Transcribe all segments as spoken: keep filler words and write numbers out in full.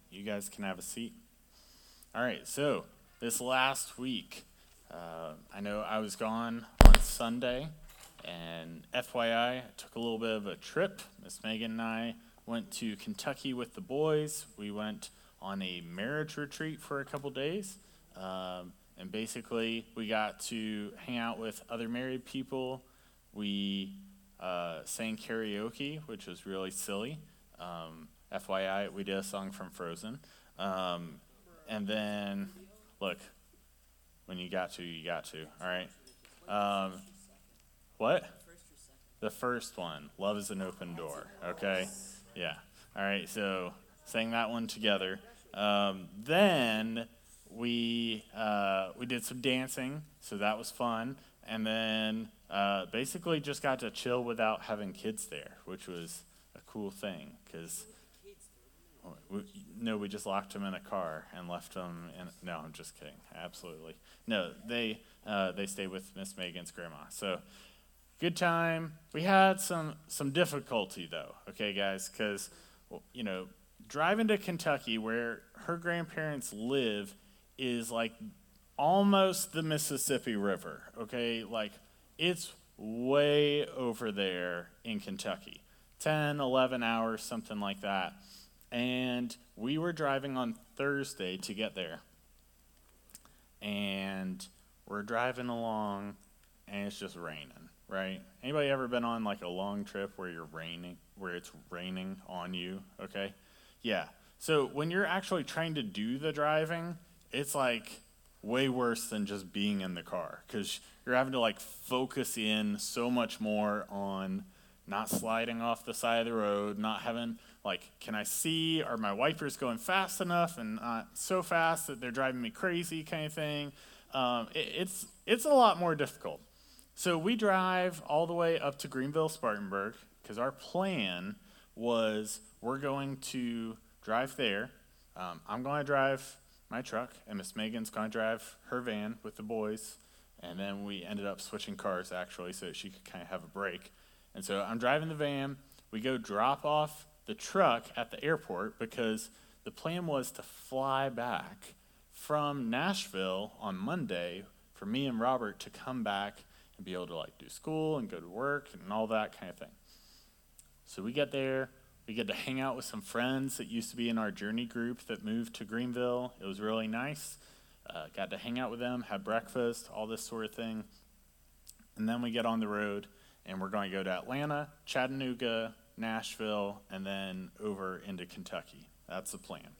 You guys can have a seat. All right, so this last week, uh, I know I was gone on Sunday, and F Y I, I took a little bit of a trip. Miss Megan and I went to Kentucky with the boys. We went on a marriage retreat for a couple days, um, and basically we got to hang out with other married people. We uh, sang karaoke, which was really silly. Um, F Y I, we did a song from Frozen. Um, and then, look, when you got to, you got to, all right? Um, what? The first one, Love is an Open Door, okay? Yeah. All right, so sang that one together. Um, then we uh, we did some dancing, so that was fun. And then uh, basically just got to chill without having kids there, which was a cool thing, because... We, no, we just locked them in a car and left them in. No, I'm just kidding. Absolutely. No, they uh, they stayed with Miss Megan's grandma. So, good time. We had some some difficulty though. Okay, guys, because well, you know, driving to Kentucky where her grandparents live is like almost the Mississippi River. Okay, like it's way over there in Kentucky, ten, eleven hours, something like that. And we were driving on Thursday to get there. And we're driving along, and it's just raining, right? Anybody ever been on like a long trip where you're raining, where it's raining on you, okay? Yeah. So when you're actually trying to do the driving, it's like way worse than just being in the car, because you're having to like focus in so much more on not sliding off the side of the road, not having... Like, can I see, are my wipers going fast enough and not so fast that they're driving me crazy kind of thing? Um, it, it's it's a lot more difficult. So we drive all the way up to Greenville, Spartanburg, because our plan was we're going to drive there. Um, I'm going to drive my truck, and Miss Megan's going to drive her van with the boys. And then we ended up switching cars, actually, so she could kind of have a break. And so I'm driving the van. We go drop off the truck at the airport because the plan was to fly back from Nashville on Monday for me and Robert to come back and be able to like do school and go to work and all that kind of thing. So we get there, we get to hang out with some friends that used to be in our journey group that moved to Greenville. It was really nice. Uh, got to hang out with them, have breakfast, all this sort of thing. And then we get on the road and we're going to go to Atlanta, Chattanooga, Nashville, and then over into Kentucky. That's the plan.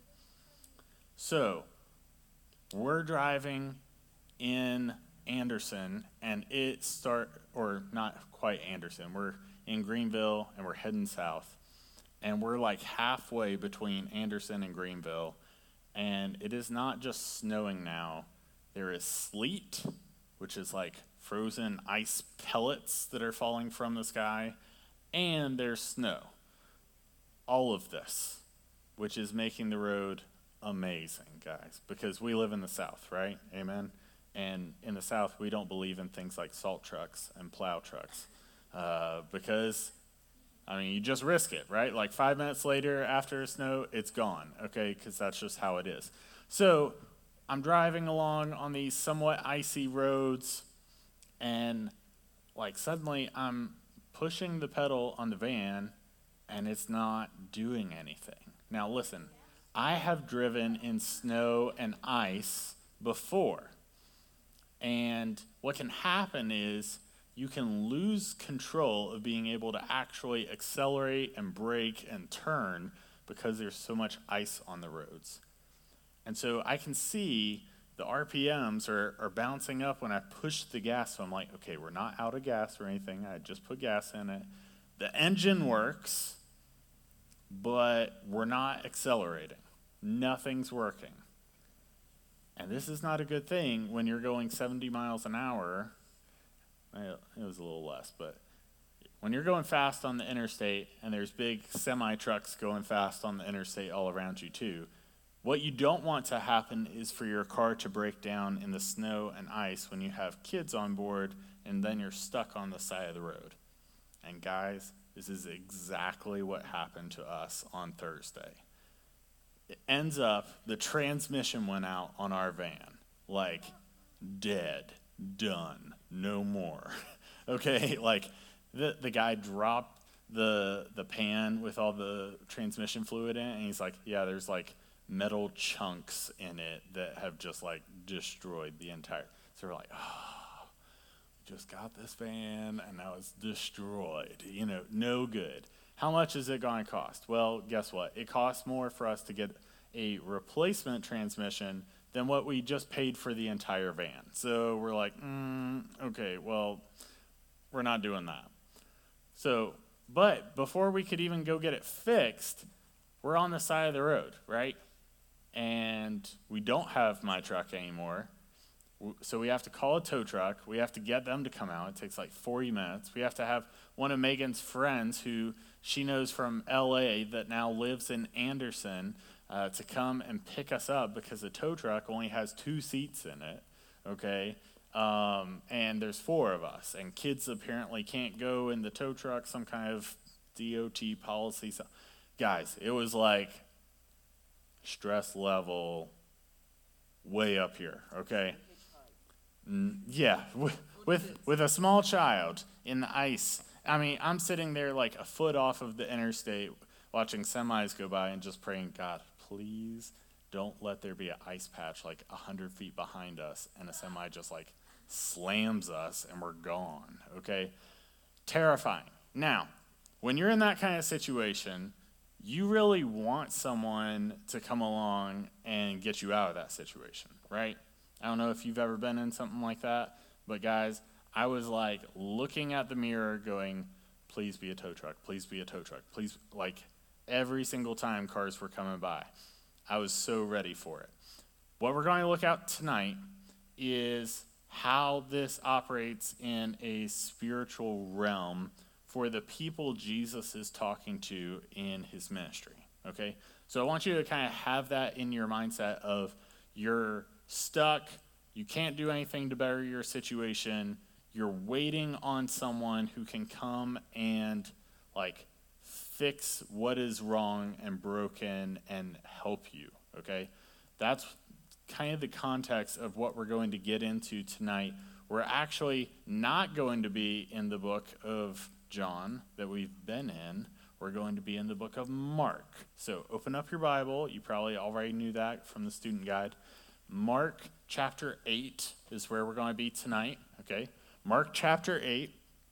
So, we're driving in Anderson, and it start, or not quite Anderson, we're in Greenville, and we're heading south. And we're like halfway between Anderson and Greenville, and it is not just snowing now. There is sleet, which is like frozen ice pellets that are falling from the sky, and there's snow. All of this, which is making the road amazing, guys, because we live in the South, right? Amen? And in the South, we don't believe in things like salt trucks and plow trucks uh, because, I mean, you just risk it, right? Like five minutes later after snow, it's gone, okay, because that's just how it is. So I'm driving along on these somewhat icy roads, and like suddenly I'm pushing the pedal on the van, and it's not doing anything. Now listen, I have driven in snow and ice before, and what can happen is you can lose control of being able to actually accelerate and brake and turn because there's so much ice on the roads. And so I can see the R P Ms are, are bouncing up when I push the gas. So I'm like, okay, we're not out of gas or anything. I just put gas in it. The engine works, but we're not accelerating. Nothing's working. And this is not a good thing when you're going seventy miles an hour. It was a little less, but when you're going fast on the interstate and there's big semi-trucks going fast on the interstate all around you too, what you don't want to happen is for your car to break down in the snow and ice when you have kids on board and then you're stuck on the side of the road. And guys, this is exactly what happened to us on Thursday. It, ends up, the transmission went out on our van. Like, dead, done, no more. Okay, like, the the guy dropped the the pan with all the transmission fluid in it, and he's like, yeah, there's like metal chunks in it that have just like destroyed the entire. So we're like, oh, we just got this van, and now it's destroyed. You know, no good. How much is it going to cost? Well, guess what? It costs more for us to get a replacement transmission than what we just paid for the entire van. So we're like, mm, okay, well, we're not doing that. So, but before we could even go get it fixed, we're on the side of the road, right? And we don't have my truck anymore. So we have to call a tow truck. We have to get them to come out. It takes like forty minutes. We have to have one of Megan's friends who she knows from L A that now lives in Anderson uh, to come and pick us up because the tow truck only has two seats in it, okay? Um, and there's four of us. And kids apparently can't go in the tow truck, some kind of D O T policy. So, guys, it was like stress level way up here, okay? Mm, yeah, with, with with a small child in the ice. I mean, I'm sitting there like a foot off of the interstate watching semis go by and just praying, God, please don't let there be an ice patch like one hundred feet behind us and a semi just like slams us and we're gone, okay? Terrifying. Now, when you're in that kind of situation, you really want someone to come along and get you out of that situation, right? I don't know if you've ever been in something like that, but guys, I was like looking at the mirror going, please be a tow truck, please be a tow truck, please, like every single time cars were coming by. I was so ready for it. What we're going to look at tonight is how this operates in a spiritual realm for the people Jesus is talking to in his ministry, okay? So I want you to kind of have that in your mindset of you're stuck, you can't do anything to better your situation, you're waiting on someone who can come and like fix what is wrong and broken and help you, okay? That's kind of the context of what we're going to get into tonight. We're actually not going to be in the book of John that we've been in. We're going to be in the book of Mark. So open up your Bible. You probably already knew that from the student guide. Mark chapter eight is where we're going to be tonight, okay? Mark chapter eight.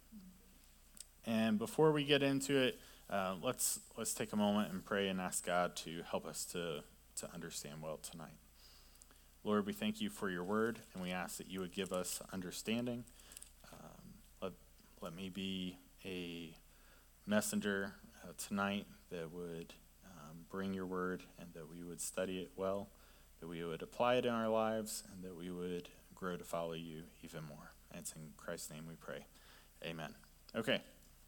And before we get into it, uh, let's let's take a moment and pray and ask God to help us to, to understand well tonight. Lord, we thank you for your word, and we ask that you would give us understanding. Um, let, let me be a messenger uh, tonight that would um, bring your word and that we would study it well, that we would apply it in our lives, and that we would grow to follow you even more. And it's in Christ's name we pray. Amen. Okay.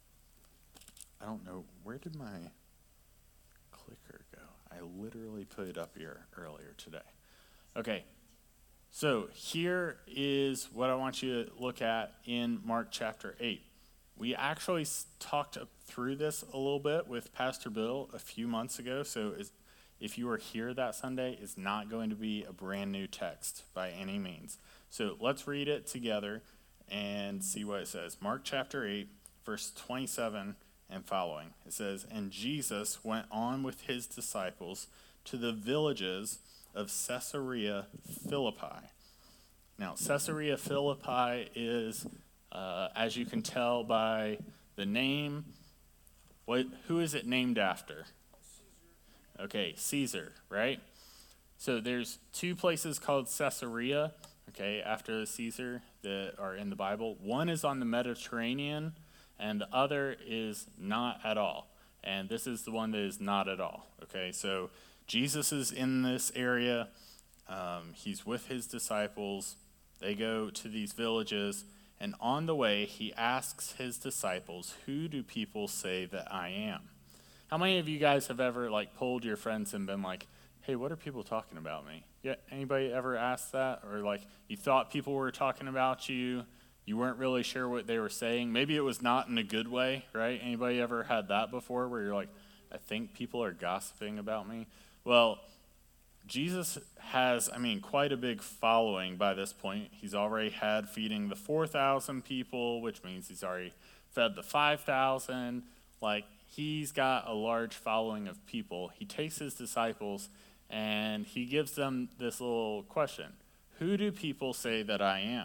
I don't know, where did my clicker go? I literally put it up here earlier today. Okay, so here is what I want you to look at in Mark chapter eight. We actually talked through this a little bit with Pastor Bill a few months ago, so if you were here that Sunday, it's not going to be a brand new text by any means. So let's read it together and see what it says. Mark chapter eight, verse twenty-seven and following. It says, "And Jesus went on with his disciples to the villages of Caesarea Philippi." Now, Caesarea Philippi is, uh, as you can tell by the name, what? Who is it named after? Caesar. Okay, Caesar, right? So there's two places called Caesarea, okay, after Caesar that are in the Bible. One is on the Mediterranean, and the other is not at all. And this is the one that is not at all, okay? So Jesus is in this area. Um, he's with his disciples. They go to these villages, and on the way, he asks his disciples, "Who do people say that I am?" How many of you guys have ever like pulled your friends and been like, "Hey, what are people talking about me?" Yeah, anybody ever asked that? Or like you thought people were talking about you, you weren't really sure what they were saying. Maybe it was not in a good way, right? Anybody ever had that before where you're like, I think people are gossiping about me? Well, Jesus has, I mean, quite a big following by this point. He's already had feeding the four thousand people, which means he's already fed the five thousand. Like, he's got a large following of people. He takes his disciples and he gives them this little question: who do people say that I am?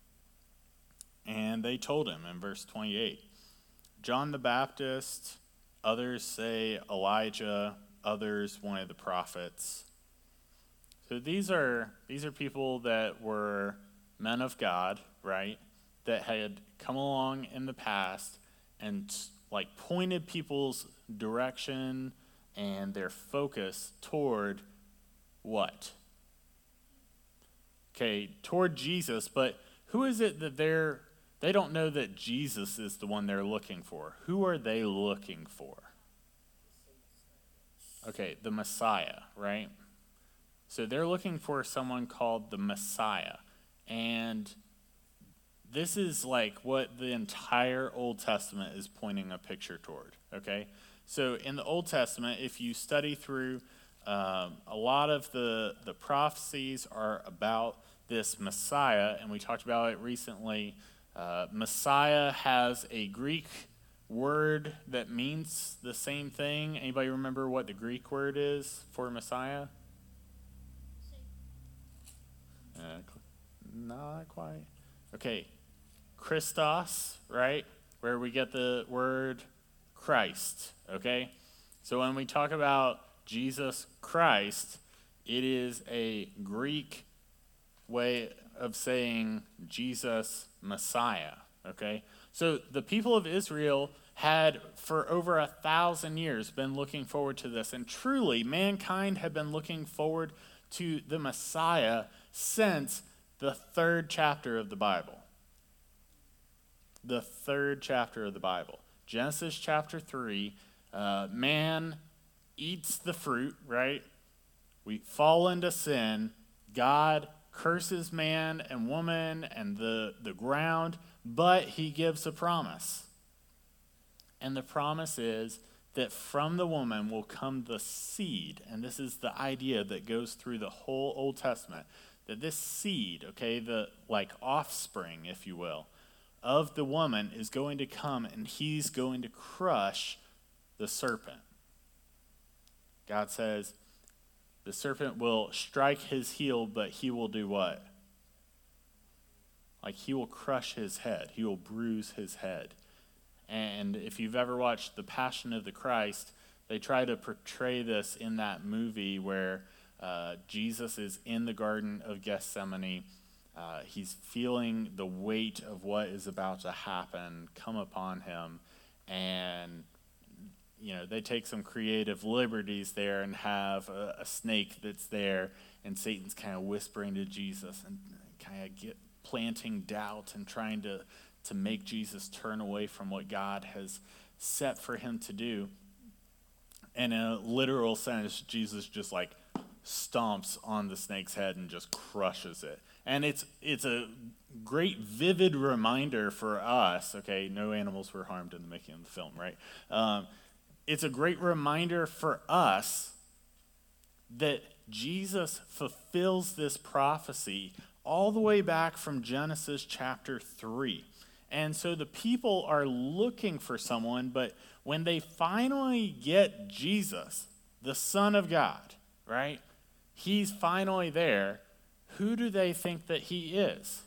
And they told him in verse twenty-eight, John the Baptist, others say Elijah, others one of the prophets. So these are these are people that were men of God, right? That had come along in the past and like pointed people's direction and their focus toward what? Okay, toward Jesus, but who is it that they're, they don't know that Jesus is the one they're looking for? Who are they looking for? Okay, the Messiah, right? So they're looking for someone called the Messiah. And this is like what the entire Old Testament is pointing a picture toward, okay? So in the Old Testament, if you study through, um, a lot of the, the prophecies are about this Messiah, and we talked about it recently. Uh, Messiah has a Greek word that means the same thing. Anybody remember what the Greek word is for Messiah? Uh, not quite. Okay, Christos, right? Where we get the word Christ, okay? So when we talk about Jesus Christ, it is a Greek way of saying Jesus Messiah, okay? So the people of Israel had for over a thousand years been looking forward to this, and truly mankind had been looking forward to the Messiah since the third chapter of the Bible. The third chapter of the Bible. Genesis chapter three, uh, man eats the fruit, right? We fall into sin. God curses man and woman and the, the ground, but he gives a promise. And the promise is that from the woman will come the seed. And this is the idea that goes through the whole Old Testament. That this seed, okay, the like offspring, if you will, of the woman is going to come and he's going to crush the serpent. God says the serpent will strike his heel, but he will do what? Like he will crush his head. He will bruise his head. And if you've ever watched The Passion of the Christ, they try to portray this in that movie where uh, Jesus is in the Garden of Gethsemane. Uh, he's feeling the weight of what is about to happen come upon him. And, you know, they take some creative liberties there and have a, a snake that's there. And Satan's kind of whispering to Jesus and kind of get planting doubt and trying to to make Jesus turn away from what God has set for him to do. And in a literal sense, Jesus just like stomps on the snake's head and just crushes it. And it's it's a great vivid reminder for us, okay, no animals were harmed in the making of the film, right? Um, it's a great reminder for us that Jesus fulfills this prophecy all the way back from Genesis chapter three. And so the people are looking for someone, but when they finally get Jesus, the Son of God, right? He's finally there. Who do they think that he is?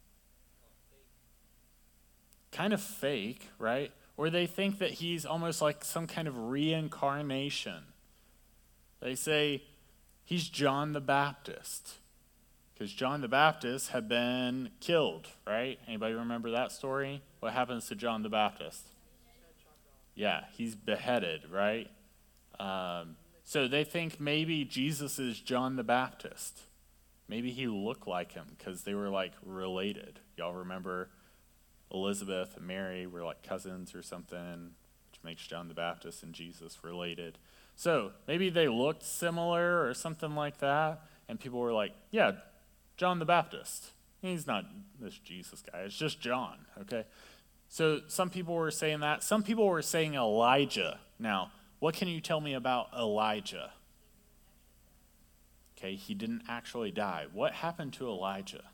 Kind of fake, right? Or they think that he's almost like some kind of reincarnation. They say he's John the Baptist. Because John the Baptist had been killed, right? Anybody remember that story? What happens to John the Baptist? Yeah, he's beheaded, right? Um, so they think maybe Jesus is John the Baptist. Maybe he looked like him because they were like related. Y'all remember Elizabeth and Mary were like cousins or something, which makes John the Baptist and Jesus related. So maybe they looked similar or something like that. And people were like, yeah, John the Baptist. He's not this Jesus guy. It's just John, okay? So some people were saying that. Some people were saying Elijah. Now, what can you tell me about Elijah? Okay, he didn't actually die. What happened to Elijah?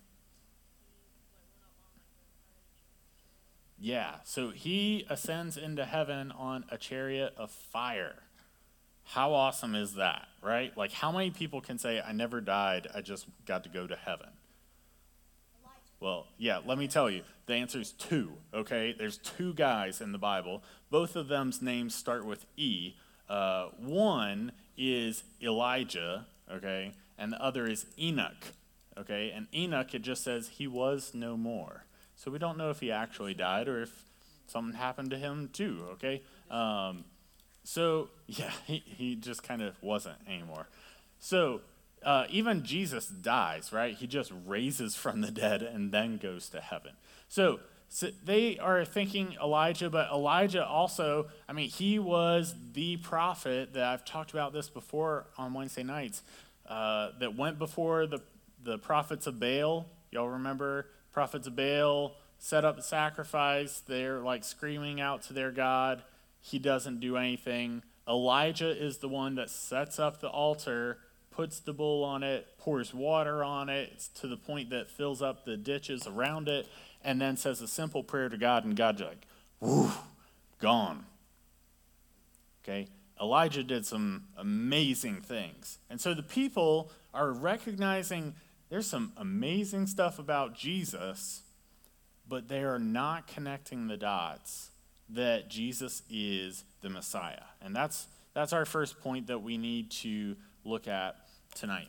Yeah, so he ascends into heaven on a chariot of fire. How awesome is that, right? Like, how many people can say, I never died, I just got to go to heaven? Well, yeah, let me tell you, the answer is two, okay? There's two guys in the Bible. Both of them's names start with E. Uh, one is Elijah, okay? And the other is Enoch, okay? And Enoch, it just says he was no more. So we don't know if he actually died or if something happened to him too, okay? Um, so, yeah, he, he just kind of wasn't anymore. So, Uh, even Jesus dies, right? He just raises from the dead and then goes to heaven. So, so they are thinking Elijah, but Elijah also, I mean, he was the prophet that I've talked about this before on Wednesday nights, uh, that went before the, the prophets of Baal. Y'all remember prophets of Baal set up a sacrifice. They're like screaming out to their God. He doesn't do anything. Elijah is the one that sets up the altar, puts the bull on it, pours water on it to the point that it fills up the ditches around it, and then says a simple prayer to God, and God's like, whoo, gone. Okay? Elijah did some amazing things. And so the people are recognizing there's some amazing stuff about Jesus, but they are not connecting the dots that Jesus is the Messiah. And that's that's our first point that we need to look at tonight.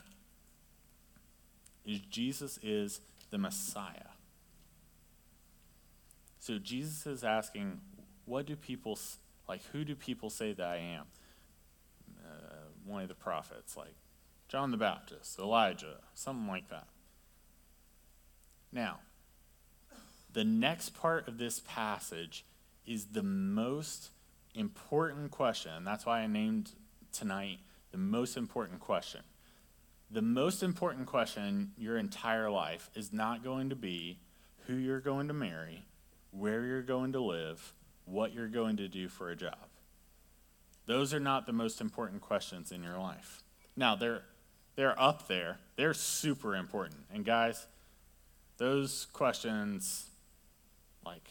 Is Jesus is the Messiah. So Jesus is asking, what do people, like, who do people say that I am? Uh, one of the prophets, like John the Baptist, Elijah, something like that. Now, the next part of this passage is the most important question, and that's why I named tonight the most important question. The most important question in your entire life is not going to be who you're going to marry, where you're going to live, what you're going to do for a job. Those are not the most important questions in your life. Now, they're they're up there. They're super important. And guys, those questions, like,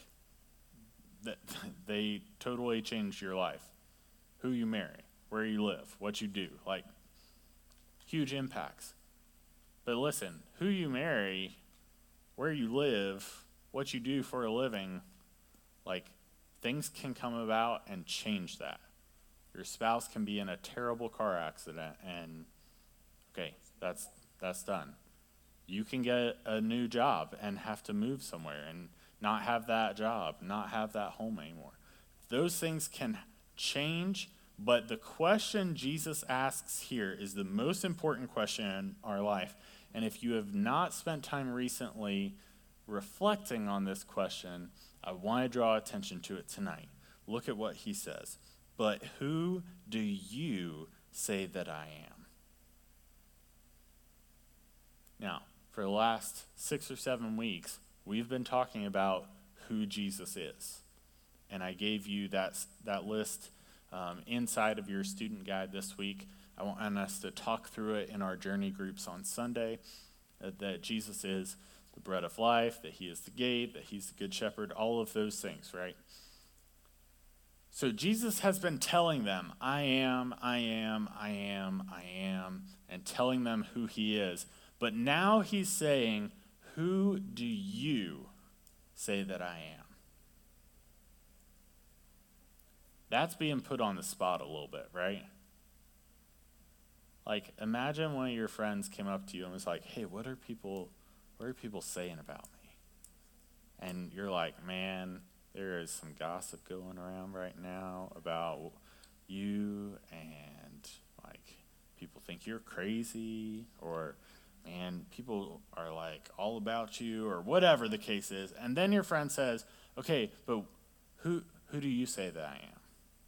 they totally change your life. Who you marry, where you live, what you do, like, huge impacts. But listen, who you marry, where you live, what you do for a living, like, things can come about and change that. Your spouse can be in a terrible car accident and, okay, that's that's done. You can get a new job and have to move somewhere and not have that job, not have that home anymore. Those things can change, but the question Jesus asks here is the most important question in our life. And if you have not spent time recently reflecting on this question, I want to draw attention to it tonight. Look at what he says. But who do you say that I am? Now, for the last six or seven weeks, we've been talking about who Jesus is. And I gave you that, that list um, inside of your student guide this week. I want us to talk through it in our journey groups on Sunday, uh, that Jesus is the bread of life, that he is the gate, that he's the good shepherd, all of those things, right? So Jesus has been telling them, I am, I am, I am, I am, and telling them who he is. But now he's saying, who do you say that I am? That's being put on the spot a little bit, right? Like, imagine one of your friends came up to you and was like, hey, what are people, what are people saying about me? And you're like, man, there is some gossip going around right now about you, and, like, people think you're crazy, or, man, people are, like, all about you, or whatever the case is. And then your friend says, okay, but who who do you say that I am?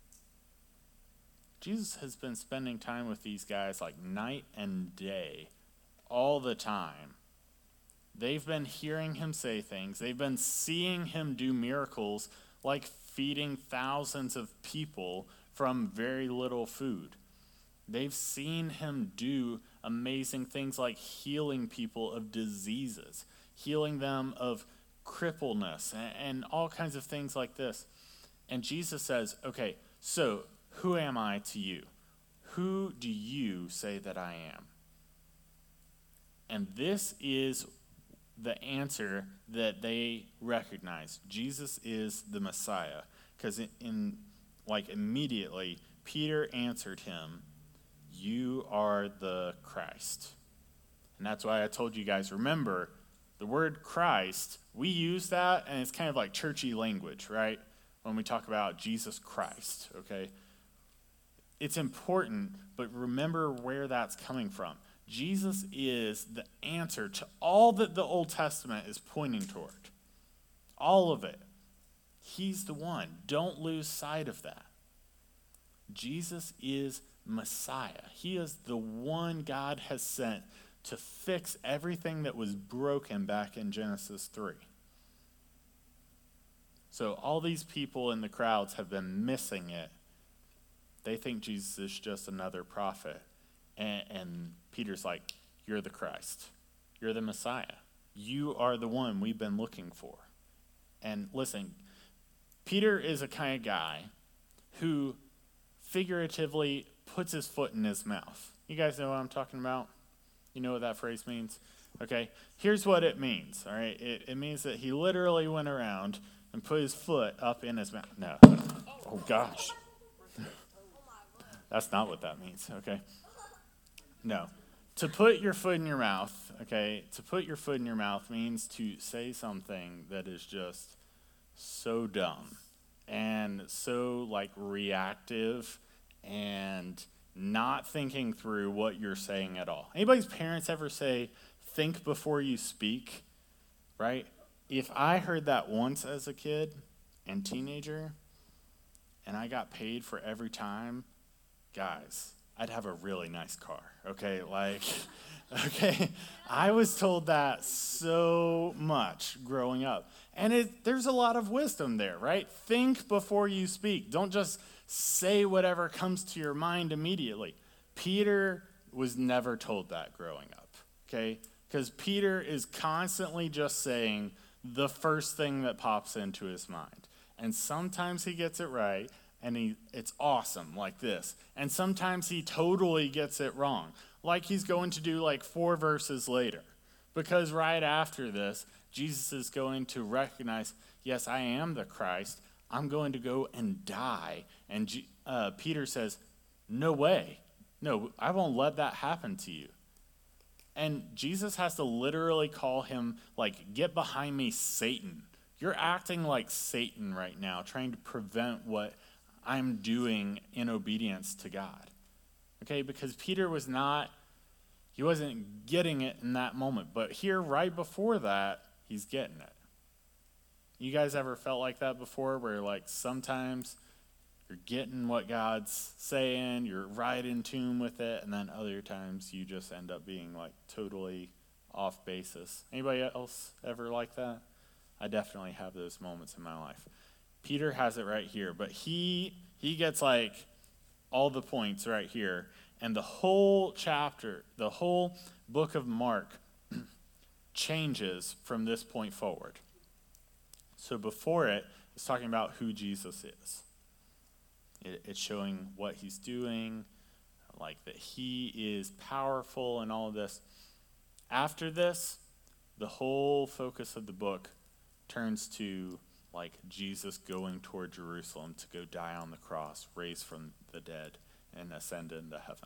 Jesus has been spending time with these guys like night and day, all the time. They've been hearing him say things. They've been seeing him do miracles like feeding thousands of people from very little food. They've seen him do amazing things like healing people of diseases, healing them of crippleness, and, and all kinds of things like this. And Jesus says, okay, so who am I to you? Who do you say that I am? And this is the answer that they recognize. Jesus is the Messiah. Because in, in, like, immediately, Peter answered him, you are the Christ. And that's why I told you guys, remember, the word Christ, we use that, and it's kind of like churchy language, right? When we talk about Jesus Christ, okay? It's important, but remember where that's coming from. Jesus is the answer to all that the Old Testament is pointing toward. All of it. He's the one. Don't lose sight of that. Jesus is Messiah. He is the one God has sent to fix everything that was broken back in Genesis three. So all these people in the crowds have been missing it. They think Jesus is just another prophet. And, and Peter's like, you're the Christ. You're the Messiah. You are the one we've been looking for. And listen, Peter is a kind of guy who figuratively puts his foot in his mouth. You guys know what I'm talking about? You know what that phrase means? Okay, here's what it means, all right? It, it means that he literally went around and put his foot up in his mouth. No. Oh, gosh. That's not what that means, okay? No. To put your foot in your mouth, okay, to put your foot in your mouth means to say something that is just so dumb and so, like, reactive and not thinking through what you're saying at all. Anybody's parents ever say, think before you speak, right? If I heard that once as a kid and teenager, and I got paid for every time, guys, I'd have a really nice car, okay? Like, okay, I was told that so much growing up. And it, there's a lot of wisdom there, right? Think before you speak. Don't just say whatever comes to your mind immediately. Peter was never told that growing up, okay? Because Peter is constantly just saying the first thing that pops into his mind. And sometimes he gets it right, and he it's awesome, like this. And sometimes he totally gets it wrong, like he's going to do like four verses later. Because right after this, Jesus is going to recognize, yes, I am the Christ. I'm going to go and die. And G- uh, Peter says, no way. No, I won't let that happen to you. And Jesus has to literally call him, like, get behind me, Satan. You're acting like Satan right now, trying to prevent what I'm doing in obedience to God. Okay, because Peter was not, he wasn't getting it in that moment. But here, right before that, he's getting it. You guys ever felt like that before, where like sometimes you're getting what God's saying, you're right in tune with it, and then other times you just end up being like totally off basis? Anybody else ever like that? I definitely have those moments in my life. Peter has it right here, but he he gets like all the points right here. And the whole chapter, the whole book of Mark changes from this point forward. So before it, it's talking about who Jesus is. It, it's showing what he's doing, like that he is powerful and all of this. After this, the whole focus of the book turns to like Jesus going toward Jerusalem to go die on the cross, raised from the dead, and ascend into heaven.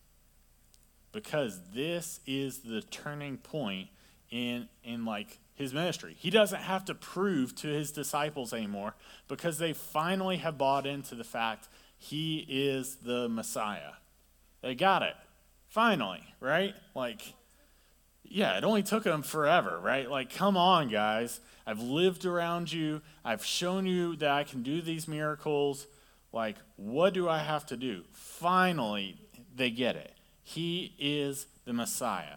Because this is the turning point in in like his ministry. He doesn't have to prove to his disciples anymore because they finally have bought into the fact he is the Messiah. They got it. Finally, right? Like, yeah, it only took them forever, right? Like, come on, guys. I've lived around you. I've shown you that I can do these miracles. Like, what do I have to do? Finally, they get it. He is the Messiah.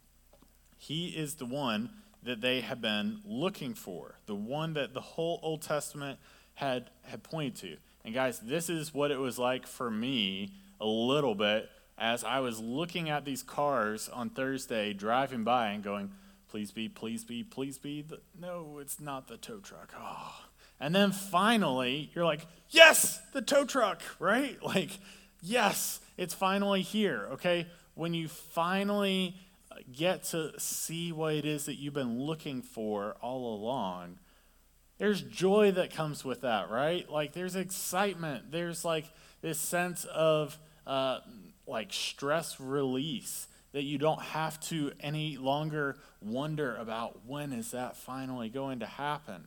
He is the one that they have been looking for, the one that the whole Old Testament had, had pointed to. And guys, this is what it was like for me a little bit as I was looking at these cars on Thursday, driving by and going, please be, please be, please be. The, no, it's not the tow truck. Oh. And then finally, you're like, yes, the tow truck, right? Like, yes, it's finally here, okay? When you finally get to see what it is that you've been looking for all along, there's joy that comes with that, right? Like, there's excitement. There's, like, this sense of, uh, like, stress release that you don't have to any longer wonder about when is that finally going to happen.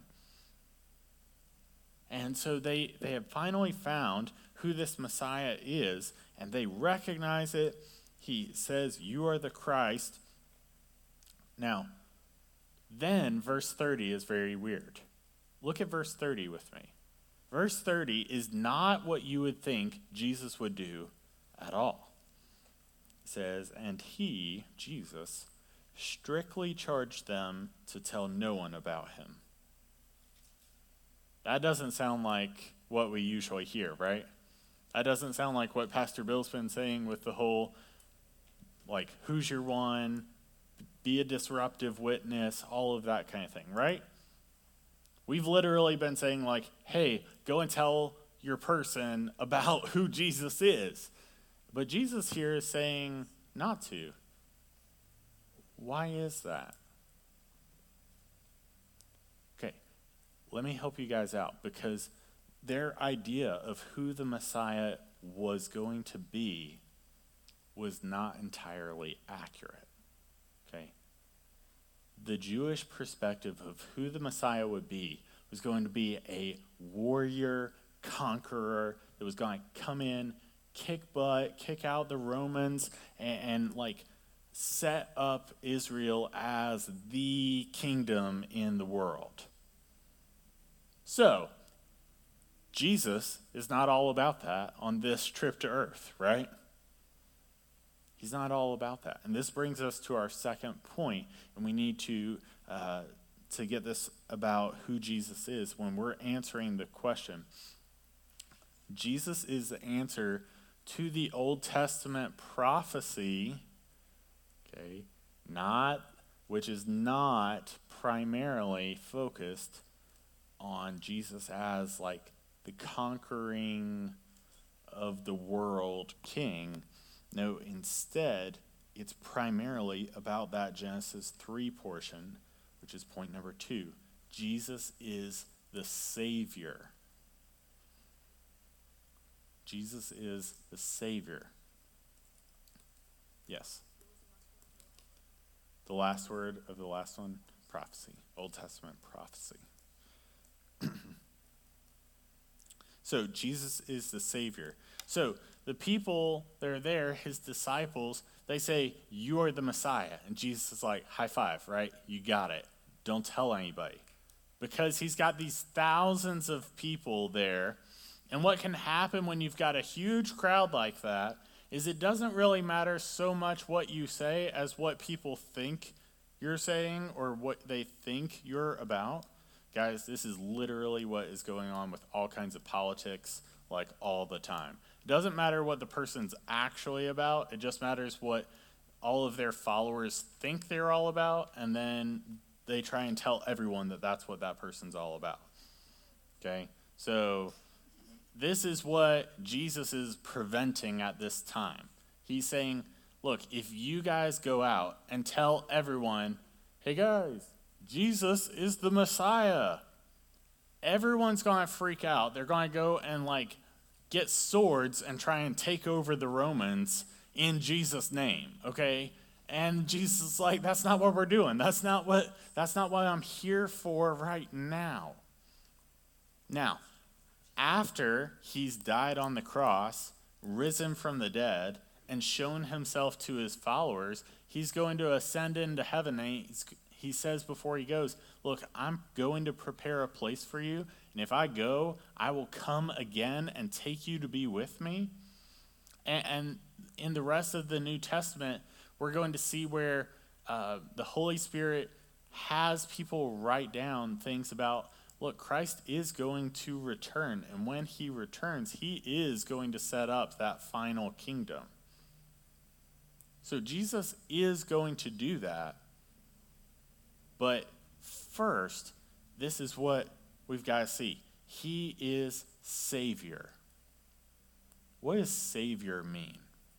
And so they, they have finally found who this Messiah is, and they recognize it. He says, you are the Christ. Now, then verse thirty is very weird. Look at verse thirty with me. Verse thirty is not what you would think Jesus would do at all. It says, and he, Jesus, strictly charged them to tell no one about him. That doesn't sound like what we usually hear, right? That doesn't sound like what Pastor Bill's been saying with the whole, like, who's your one, be a disruptive witness, all of that kind of thing, right? We've literally been saying, like, hey, go and tell your person about who Jesus is. But Jesus here is saying not to. Why is that? Okay, let me help you guys out, because their idea of who the Messiah was going to be was not entirely accurate. Okay? The Jewish perspective of who the Messiah would be was going to be a warrior, conqueror that was going to come in, kick butt, kick out the Romans, and, and like set up Israel as the kingdom in the world. So, Jesus is not all about that on this trip to earth, right? He's not all about that. And this brings us to our second point, and we need to uh, to get this about who Jesus is when we're answering the question. Jesus is the answer to the Old Testament prophecy, okay, not which is not primarily focused on Jesus as like the conquering of the world king. No, instead, it's primarily about that Genesis three portion, which is point number two. Jesus is the Savior. Jesus is the Savior. Yes. The last word of the last one, prophecy. Old Testament prophecy. So Jesus is the Savior. So the people that are there, his disciples, they say, you are the Messiah. And Jesus is like, high five, right? You got it. Don't tell anybody. Because he's got these thousands of people there. And what can happen when you've got a huge crowd like that is it doesn't really matter so much what you say as what people think you're saying or what they think you're about. Guys, this is literally what is going on with all kinds of politics, like all the time. It doesn't matter what the person's actually about. It just matters what all of their followers think they're all about, and then they try and tell everyone that that's what that person's all about. Okay? So this is what Jesus is preventing at this time. He's saying, look, if you guys go out and tell everyone, hey guys, Jesus is the Messiah, everyone's going to freak out. They're going to go and like get swords and try and take over the Romans in Jesus' name, okay? And Jesus is like, that's not what we're doing. That's not what that's not what I'm here for right now. Now, after he's died on the cross, risen from the dead, and shown himself to his followers, he's going to ascend into heaven. And he's, he says before he goes, look, I'm going to prepare a place for you. And if I go, I will come again and take you to be with me. And, and in the rest of the New Testament, we're going to see where uh, the Holy Spirit has people write down things about, look, Christ is going to return. And when he returns, he is going to set up that final kingdom. So Jesus is going to do that. But first, this is what we've got to see. He is Savior. What does Savior mean?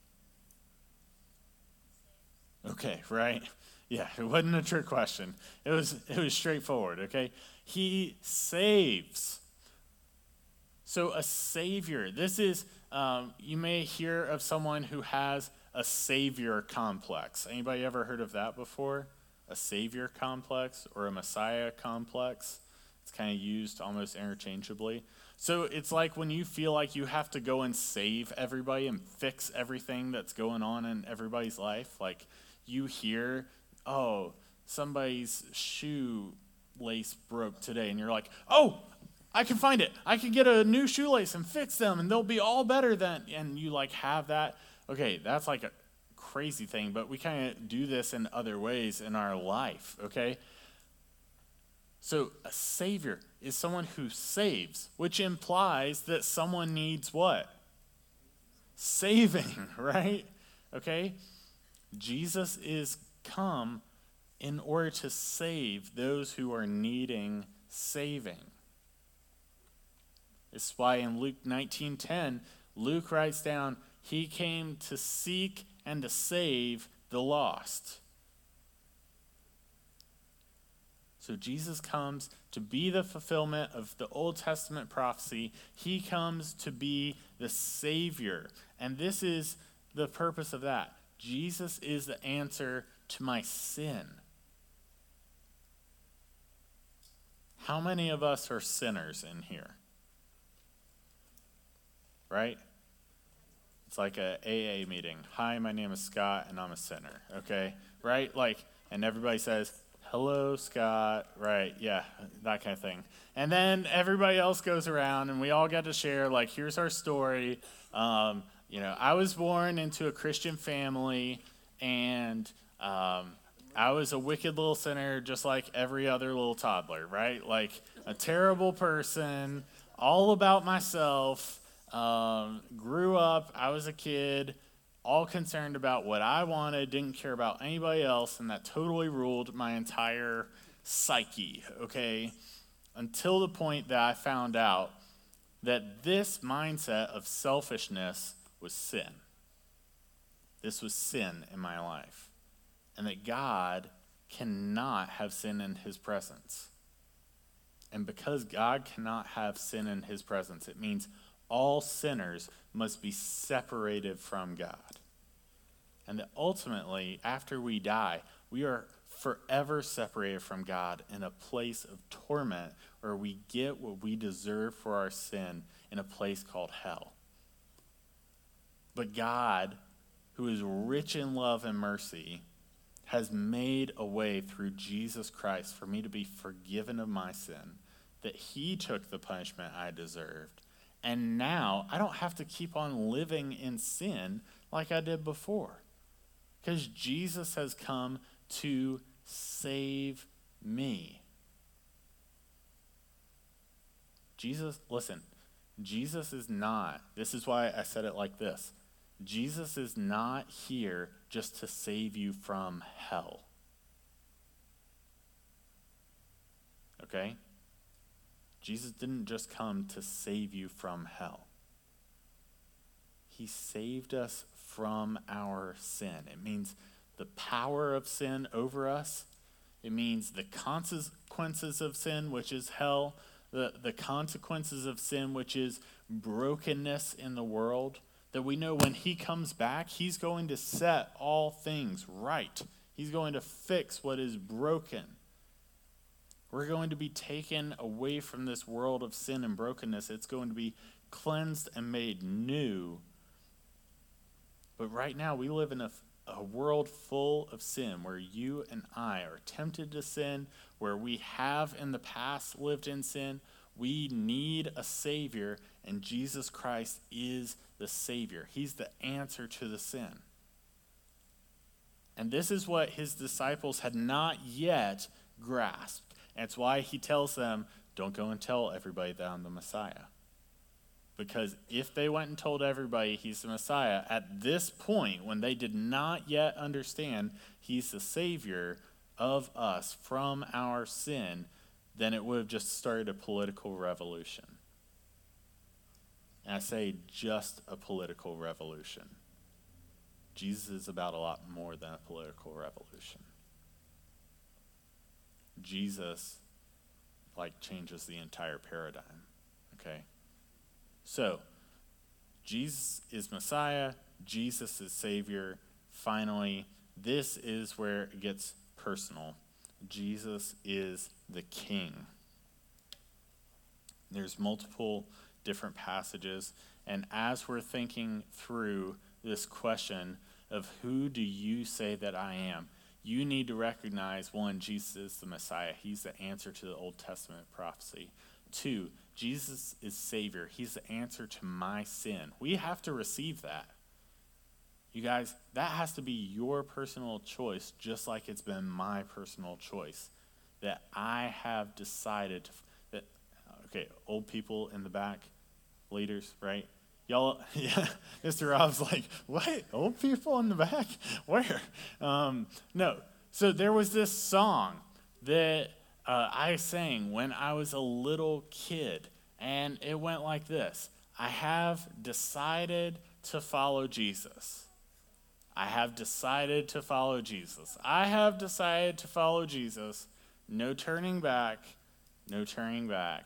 Okay, right? Yeah, it wasn't a trick question. It was it was straightforward, okay? He saves. So a savior. This is, um, you may hear of someone who has a savior complex. Anybody ever heard of that before? A savior complex or a messiah complex? It's kind of used almost interchangeably. So it's like when you feel like you have to go and save everybody and fix everything that's going on in everybody's life. Like you hear, oh, somebody's shoelace broke today, and you're like, oh, I can find it. I can get a new shoelace and fix them, and they'll be all better then. And you like have that. Okay, that's like a crazy thing, but we kind of do this in other ways in our life, okay? So a savior is someone who saves, which implies that someone needs what? Saving, right? Okay? Jesus is come in order to save those who are needing saving. This is why in Luke nineteen ten, Luke writes down, he came to seek and to save the lost. So Jesus comes to be the fulfillment of the Old Testament prophecy. He comes to be the Savior. And this is the purpose of that. Jesus is the answer to my sin. How many of us are sinners in here? Right? It's like a A A meeting. Hi, my name is Scott, and I'm a sinner. Okay? Right? Like, and everybody says, hello, Scott. Right, yeah, that kind of thing. And then everybody else goes around, and we all get to share, like, here's our story. Um, you know, I was born into a Christian family, and um, I was a wicked little sinner just like every other little toddler, right? Like, a terrible person, all about myself. Um, grew up, I was a kid, all concerned about what I wanted, didn't care about anybody else, and that totally ruled my entire psyche, okay? Until the point that I found out that this mindset of selfishness was sin. This was sin in my life. And that God cannot have sin in his presence. And because God cannot have sin in his presence, it means all sinners must be separated from God. And that ultimately, after we die, we are forever separated from God in a place of torment where we get what we deserve for our sin in a place called hell. But God, who is rich in love and mercy, has made a way through Jesus Christ for me to be forgiven of my sin, that he took the punishment I deserved. And now I don't have to keep on living in sin like I did before. Because Jesus has come to save me. Jesus, listen, Jesus is not, this is why I said it like this. Jesus is not here just to save you from hell. Okay? Jesus didn't just come to save you from hell. He saved us from our sin. It means the power of sin over us. It means the consequences of sin, which is hell. The, the consequences of sin, which is brokenness in the world. That we know when he comes back, he's going to set all things right. He's going to fix what is broken. We're going to be taken away from this world of sin and brokenness. It's going to be cleansed and made new. But right now, we live in a, a world full of sin where you and I are tempted to sin, where we have in the past lived in sin. We need a Savior, and Jesus Christ is the Savior. He's the answer to the sin. And this is what his disciples had not yet grasped. And it's why he tells them, don't go and tell everybody that I'm the Messiah. Because if they went and told everybody he's the Messiah, at this point, when they did not yet understand he's the Savior of us from our sin, then it would have just started a political revolution. And I say just a political revolution. Jesus is about a lot more than a political revolution. Jesus, like, changes the entire paradigm, okay? So, Jesus is Messiah, Jesus is Savior. Finally, this is where it gets personal. Jesus is the King. There's multiple different passages, and as we're thinking through this question of who do you say that I am, you need to recognize, one, Jesus is the Messiah. He's the answer to the Old Testament prophecy. Two, Jesus is Savior. He's the answer to my sin. We have to receive that. You guys, that has to be your personal choice, just like it's been my personal choice. That I have decided, to, that, okay, old people in the back, leaders, right? Y'all, yeah, Mister Rob's like, what? Old people in the back? Where? Um, no. So there was this song that uh, I sang when I was a little kid, and it went like this. I have decided to follow Jesus. I have decided to follow Jesus. I have decided to follow Jesus. No turning back. No turning back.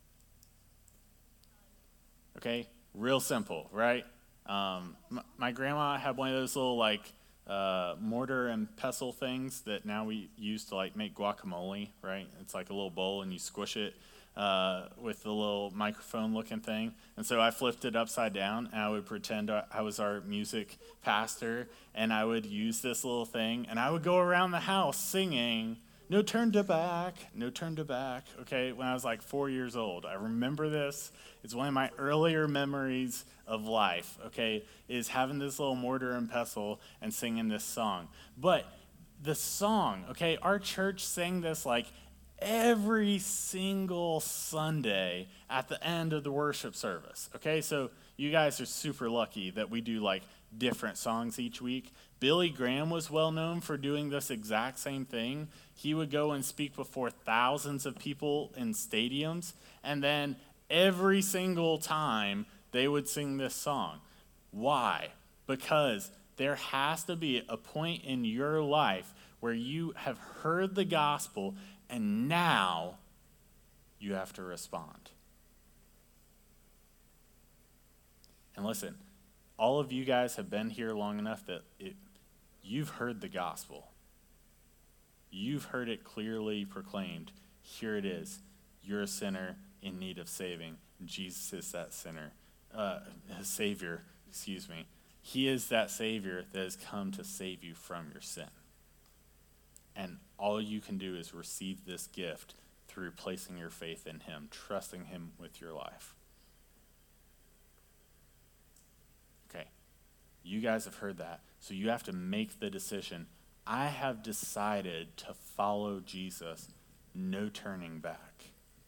Okay? Real simple, right? Um, m- my grandma had one of those little, like, uh, mortar and pestle things that now we use to, like, make guacamole, right? It's like a little bowl, and you squish it uh, with the little microphone-looking thing. And so I flipped it upside down, and I would pretend I was our music pastor, and I would use this little thing, and I would go around the house singing, no turn to back, no turn to back, okay, when I was like four years old. I remember this. It's one of my earlier memories of life, okay, is having this little mortar and pestle and singing this song. But the song, okay, our church sang this like every single Sunday at the end of the worship service, okay? So you guys are super lucky that we do like different songs each week. Billy Graham was well known for doing this exact same thing. He would go and speak before thousands of people in stadiums, and then every single time they would sing this song. Why? Because there has to be a point in your life where you have heard the gospel and now you have to respond. And listen, all of you guys have been here long enough that it, you've heard the gospel. You've heard it clearly proclaimed. Here it is. You're a sinner in need of saving. Jesus is that sinner, uh, Savior, excuse me. He is that Savior that has come to save you from your sin. And all you can do is receive this gift through placing your faith in him, trusting him with your life. Okay, you guys have heard that, so you have to make the decision. I have decided to follow Jesus, no turning back.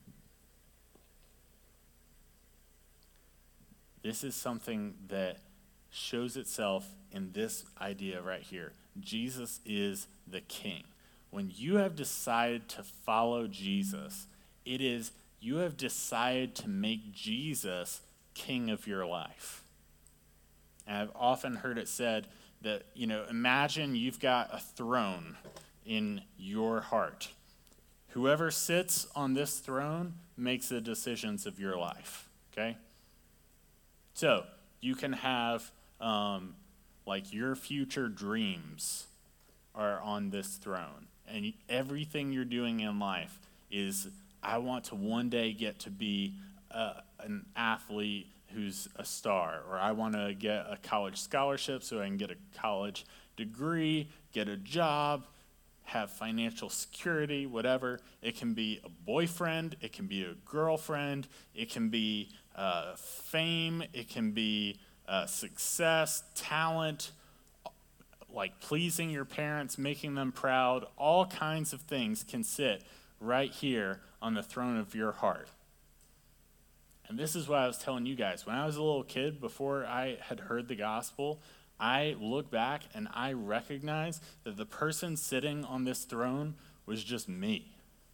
This is something that shows itself in this idea right here. Jesus is the King. When you have decided to follow Jesus, it is you have decided to make Jesus king of your life. And I've often heard it said that, you know, imagine you've got a throne in your heart. Whoever sits on this throne makes the decisions of your life, okay? So you can have, um, like, your future dreams are on this throne. And everything you're doing in life is, I want to one day get to be uh, an athlete who's a star, or I want to get a college scholarship so I can get a college degree, get a job, have financial security, whatever. It can be a boyfriend, it can be a girlfriend, it can be uh, fame, it can be uh, success, talent, like pleasing your parents, making them proud. All kinds of things can sit right here on the throne of your heart. And this is what I was telling you guys. When I was a little kid, before I had heard the gospel, I look back and I recognize that the person sitting on this throne was just me.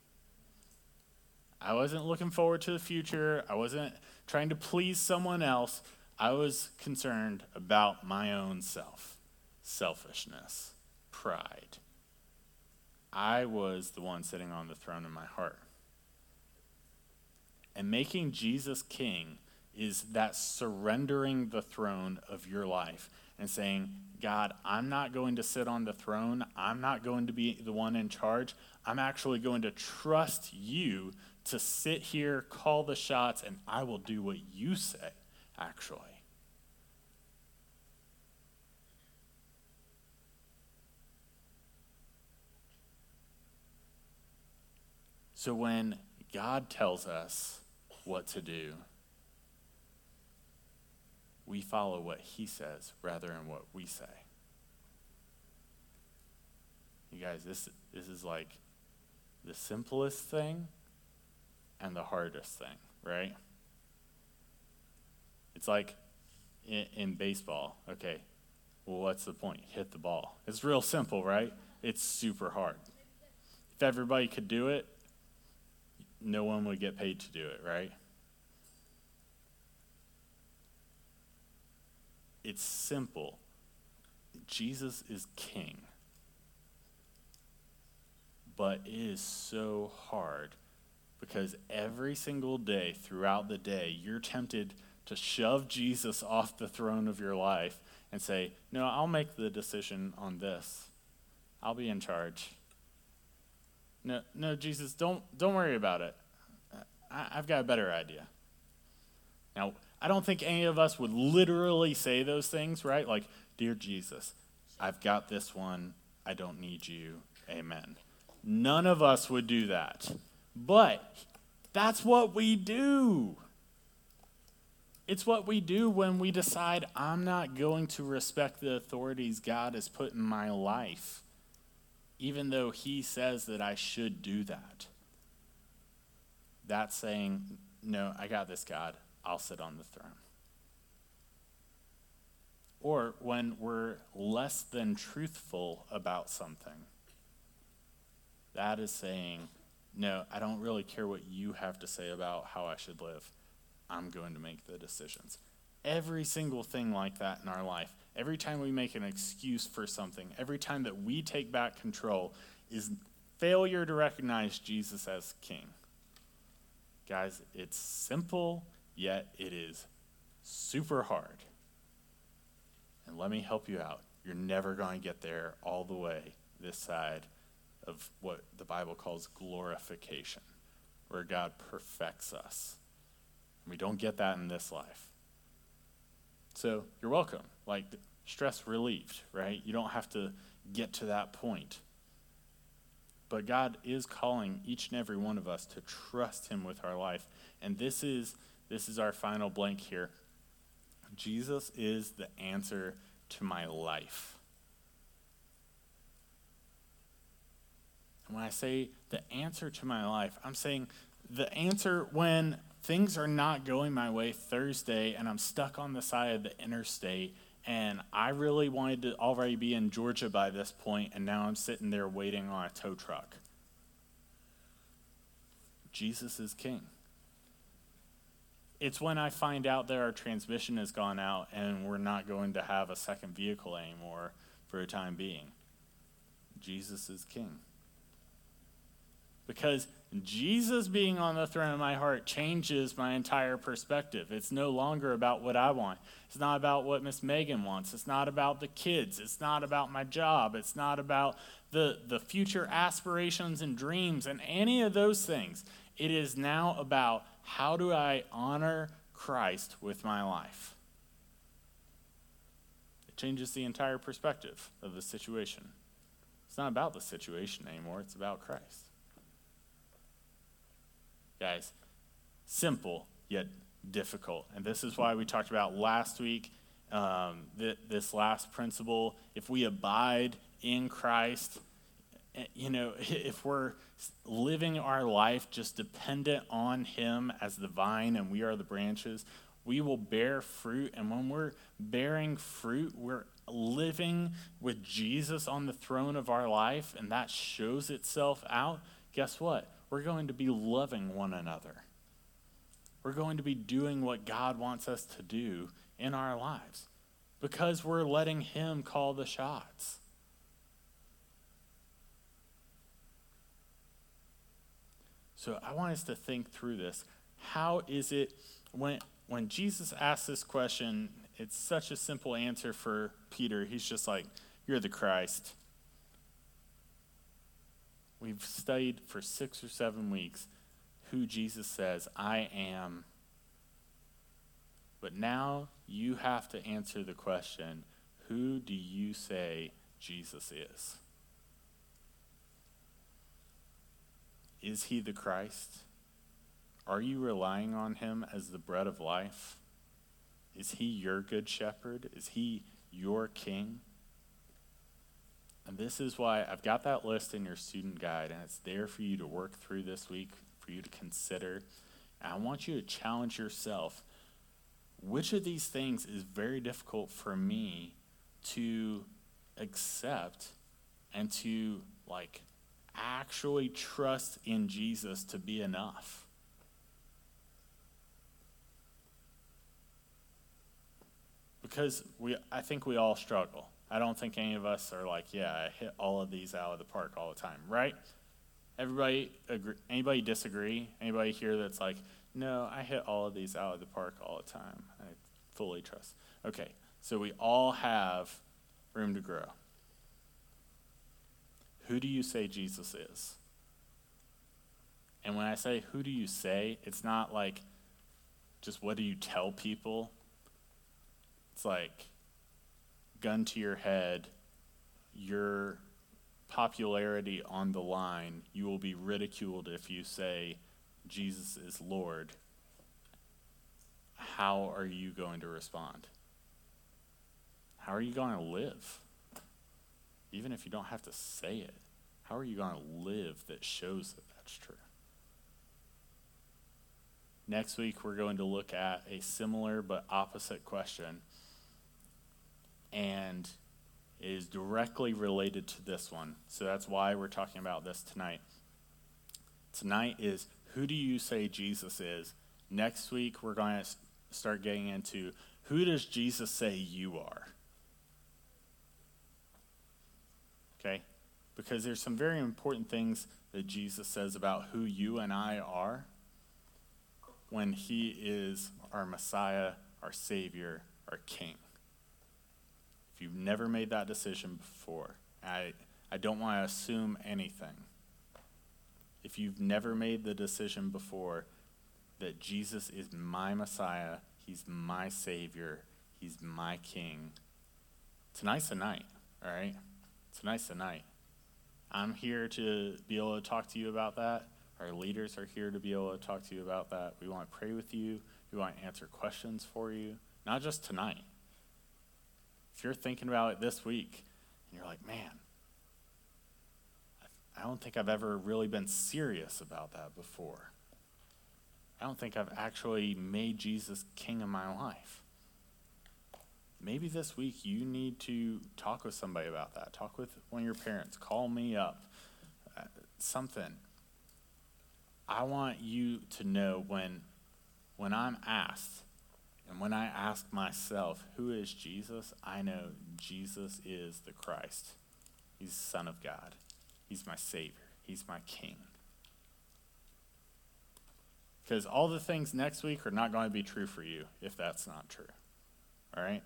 I wasn't looking forward to the future. I wasn't trying to please someone else. I was concerned about my own self, selfishness, pride. I was the one sitting on the throne in my heart. And making Jesus king is that surrendering the throne of your life and saying, God, I'm not going to sit on the throne. I'm not going to be the one in charge. I'm actually going to trust you to sit here, call the shots, and I will do what you say, actually. So when God tells us what to do, we follow what he says rather than what we say. You guys, this, this is like the simplest thing and the hardest thing, right? It's like in, in baseball, okay, well, what's the point? Hit the ball. It's real simple, right? It's super hard. If everybody could do it, no one would get paid to do it, right? It's simple. Jesus is king. But it is so hard because every single day throughout the day, you're tempted to shove Jesus off the throne of your life and say, no, I'll make the decision on this. I'll be in charge. No, no, Jesus, don't don't worry about it. I, I've got a better idea. Now, I don't think any of us would literally say those things, right? Like, dear Jesus, I've got this one. I don't need you. Amen. None of us would do that. But that's what we do. It's what we do when we decide I'm not going to respect the authorities God has put in my life, even though he says that I should do that. That's saying, no, I got this, God. I'll sit on the throne. Or when we're less than truthful about something, that is saying, no, I don't really care what you have to say about how I should live. I'm going to make the decisions. Every single thing like that in our life, every time we make an excuse for something, every time that we take back control, is failure to recognize Jesus as king. Guys, it's simple, yet it is super hard. And let me help you out. You're never going to get there all the way this side of what the Bible calls glorification, where God perfects us. And we don't get that in this life. So you're welcome. Like, stress relieved, right? You don't have to get to that point. But God is calling each and every one of us to trust him with our life. And this is this is our final blank here. Jesus is the answer to my life. And when I say the answer to my life, I'm saying the answer when things are not going my way Thursday and I'm stuck on the side of the interstate and I really wanted to already be in Georgia by this point, and now I'm sitting there waiting on a tow truck. Jesus is king. It's when I find out that our transmission has gone out and we're not going to have a second vehicle anymore for a time being. Jesus is king. Because Jesus being on the throne of my heart changes my entire perspective. It's no longer about what I want. It's not about what Miss Megan wants. It's not about the kids. It's not about my job. It's not about the, the future aspirations and dreams and any of those things. It is now about how do I honor Christ with my life. It changes the entire perspective of the situation. It's not about the situation anymore. It's about Christ. Guys, simple yet difficult. And this is why we talked about last week, um, th- this last principle. If we abide in Christ, you know, if we're living our life just dependent on him as the vine and we are the branches, we will bear fruit. And when we're bearing fruit, we're living with Jesus on the throne of our life, and that shows itself out. Guess what? We're going to be loving one another. We're going to be doing what God wants us to do in our lives because we're letting him call the shots. So I want us to think through this. How is it when when Jesus asks this question, it's such a simple answer for Peter. He's just like, you're the Christ. We've studied for six or seven weeks who Jesus says, I am. But now you have to answer the question, who do you say Jesus is? Is he the Christ? Are you relying on him as the bread of life? Is he your good shepherd? Is he your king? And this is why I've got that list in your student guide, and it's there for you to work through this week, for you to consider. And I want you to challenge yourself. Which of these things is very difficult for me to accept and to, like, actually trust in Jesus to be enough? Because we, I think we all struggle. I don't think any of us are like, yeah, I hit all of these out of the park all the time, right? Everybody agree? Anybody disagree? Anybody here that's like, no, I hit all of these out of the park all the time. I fully trust. Okay, so we all have room to grow. Who do you say Jesus is? And when I say, who do you say, it's not like just what do you tell people? It's like, gun to your head, your popularity on the line, you will be ridiculed if you say Jesus is Lord. How are you going to respond? How are you going to live? Even if you don't have to say it, how are you going to live that shows that that's true? Next week, we're going to look at a similar but opposite question, and it is directly related to this one. So that's why we're talking about this tonight. Tonight is, who do you say Jesus is? Next week, we're going to start getting into, who does Jesus say you are? Okay? Because there's some very important things that Jesus says about who you and I are when he is our Messiah, our Savior, our King. If you've never made that decision before, I, I don't want to assume anything. If you've never made the decision before that Jesus is my Messiah, he's my Savior, he's my King, tonight's the night, all right? Tonight's the night. I'm here to be able to talk to you about that. Our leaders are here to be able to talk to you about that. We want to pray with you. We want to answer questions for you, not just tonight. If you're thinking about it this week, and you're like, man, I don't think I've ever really been serious about that before. I don't think I've actually made Jesus king of my life. Maybe this week you need to talk with somebody about that. Talk with one of your parents. Call me up. Uh, something. I want you to know when, when I'm asked, and when I ask myself, who is Jesus? I know Jesus is the Christ. He's the Son of God. He's my Savior. He's my King. Because all the things next week are not going to be true for you if that's not true. All right?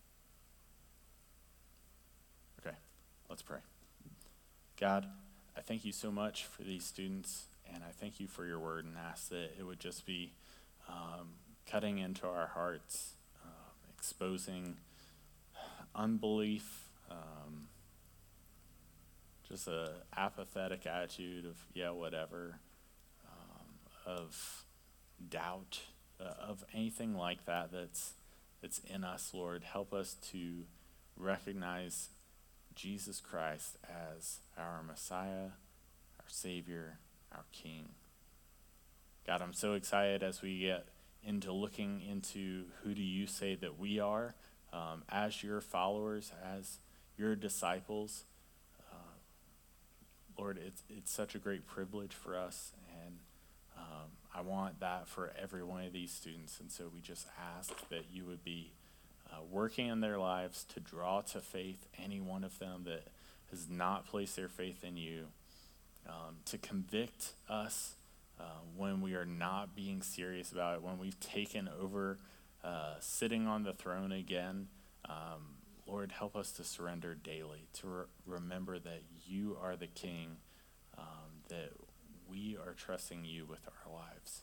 Okay, let's pray. God, I thank you so much for these students, and I thank you for your word, and ask that it would just be um, cutting into our hearts, uh, exposing unbelief, um, just a apathetic attitude of, yeah, whatever, um, of doubt, uh, of anything like that that's, that's in us, Lord. Help us to recognize Jesus Christ as our Messiah, our Savior, our King. God, I'm so excited as we get into looking into who do you say that we are um, as your followers, as your disciples. Uh, Lord, it's, it's such a great privilege for us, and um, I want that for every one of these students. And so we just ask that you would be uh, working in their lives to draw to faith any one of them that has not placed their faith in you, um, to convict us Uh, when we are not being serious about it, when we've taken over uh, sitting on the throne again. Um, Lord, help us to surrender daily, to re- remember that you are the King, um, that we are trusting you with our lives.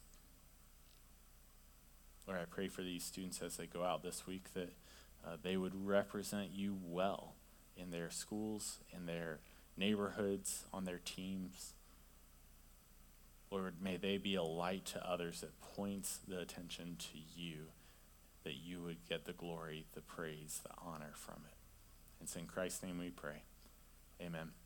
Lord, I pray for these students as they go out this week that uh, they would represent you well in their schools, in their neighborhoods, on their teams. Lord, may they be a light to others that points the attention to you, that you would get the glory, the praise, the honor from it. It's in Christ's name we pray. Amen.